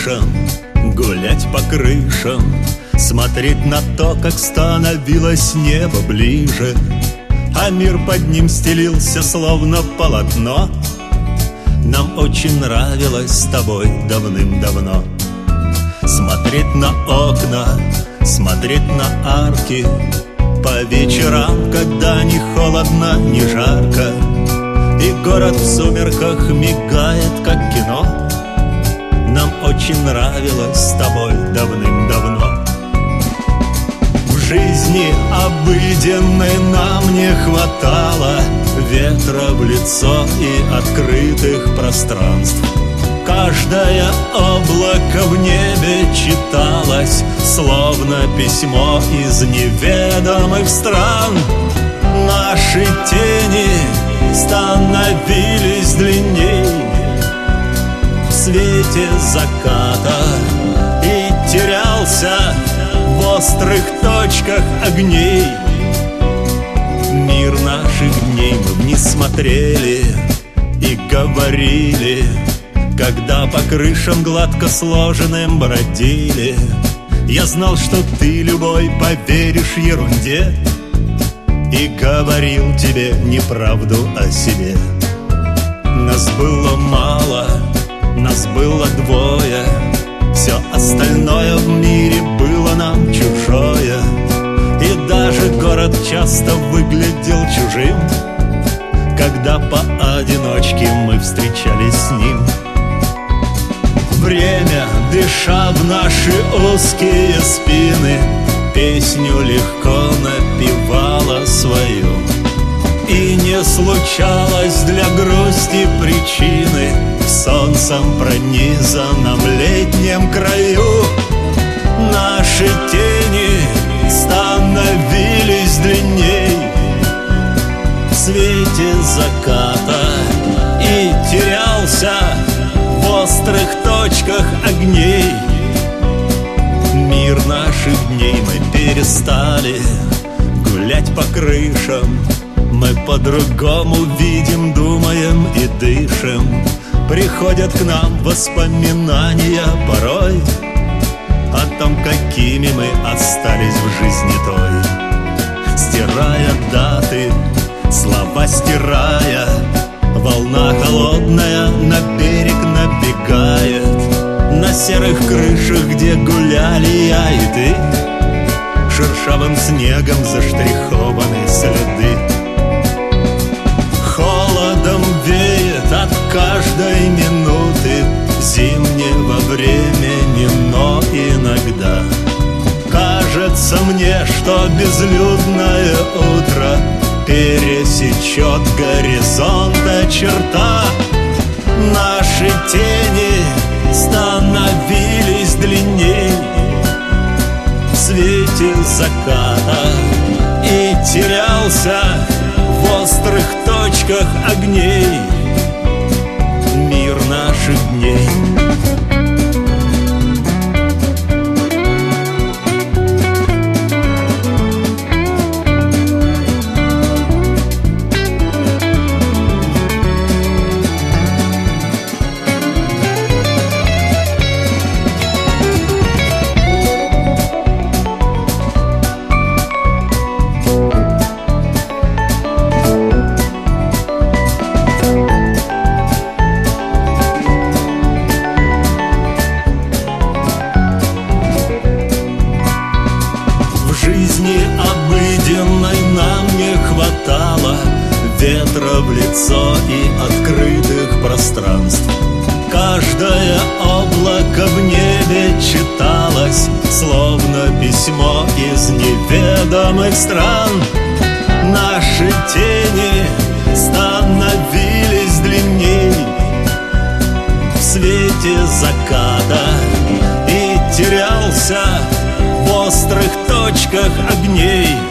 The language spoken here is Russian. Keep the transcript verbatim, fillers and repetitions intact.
крышам, гулять по крышам, смотреть на то, как становилось небо ближе, а мир под ним стелился, словно полотно. Нам очень нравилось с тобой давным-давно смотреть на окна, смотреть на арки по вечерам, когда ни холодно, ни жарко, и город в сумерках мигает, как кино. Нам очень нравилось с тобой давным-давно. В жизни обыденной нам не хватало ветра в лицо и открытых пространств. Каждое облако в небе читалось, словно письмо из неведомых стран. Наши тени становились длинней в свете заката и терялся в острых точках огней. Мир наших дней мы вниз смотрели и говорили, когда по крышам гладко сложенным бродили. Я знал, что ты, любой, поверишь ерунде, и говорил тебе неправду о себе. Нас было мало, нас было двое, все остальное в мире было нам чужое. И даже город часто выглядел чужим, когда поодиночке мы встречались с ним. Время, дыша в наши узкие спины, песню легко напевала свою. И не случалось для грусти причины в солнцем пронизанном летнем краю. Наши тени становились длинней в свете заката и терялся в острых точках огней. Мир наших дней мы перестали гулять по крышам. Мы по-другому видим, думаем и дышим. Приходят к нам воспоминания порой о том, какими мы остались в жизни той. Стирая даты, слова стирая, волна холодная на берег набегает. На серых крышах, где гуляли я и ты, шершавым снегом заштрихованы следы. Холодом веет от каждой минуты зимнего времени, но иногда кажется мне, что безлюдное утро пересечет горизонта черта. Наши тени становились длинней в свете заката и терялся в острых точках огней мир наших дней. Обыденной нам не хватало ветра в лицо и открытых пространств. Каждое облако в небе читалось, словно письмо из неведомых стран. Наши тени становились длинней в свете заката и терялся в острых точках огней